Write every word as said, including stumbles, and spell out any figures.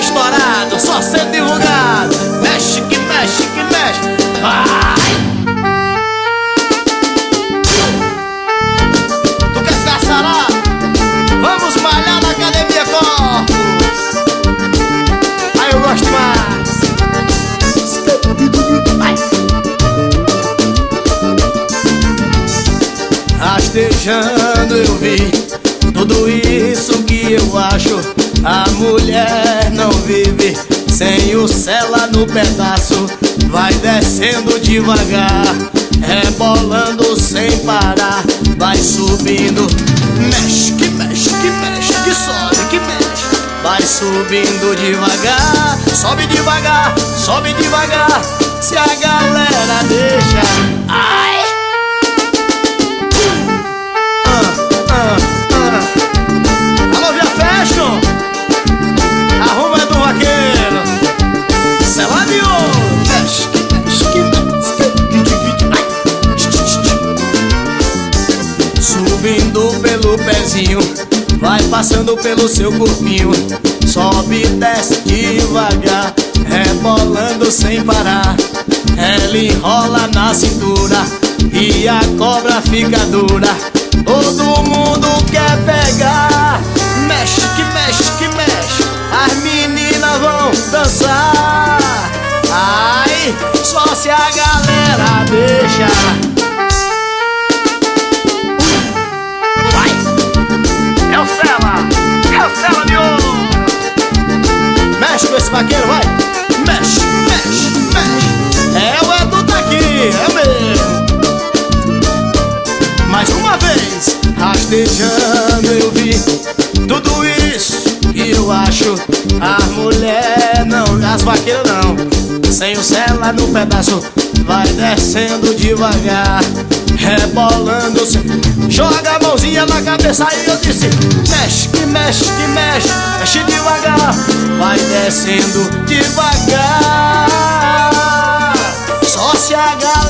estourado, só sendo divulgado. Mexe que mexe que mexe. Vai! Tu quer ficar sarado? Vamos malhar na Academia Corpus. Aí eu gosto mais. Vai! Rastejando eu vi tudo isso que eu acho. A mulher não vive sem o cela no pedaço. Vai descendo devagar, rebolando sem parar. Vai subindo, mexe que mexe que mexe, que sobe que mexe. Vai subindo devagar, sobe devagar, sobe devagar. Se a galera deixa, ai! Alô, Via Fashion, arruma é do vaqueiro. Cela de ouro. Mexe, mexe, que mexe. Subindo pelo pezinho, vai passando pelo seu corpinho. Sobe e desce devagar, rebolando sem parar. Ela enrola na cintura e a cobra fica dura. Todo mundo quer pegar. Mexe que mexe que mexe. As meninas vão dançar. Ai, só se a galera deixa. Vai! É o Cela, é o Cela de ouro. Mexe com esse vaqueiro, vai! Mexe, mexe, mexe. É o Edu daqui, é mesmo. Mais uma vez, rastejando eu vi tudo isso que eu acho. As mulher não, as vaqueiras não, sem o cela no pedaço. Vai descendo devagar, rebolando sem... Joga a mãozinha na cabeça e eu disse: mexe que mexe que mexe, mexe devagar. Vai descendo devagar, só se agarra.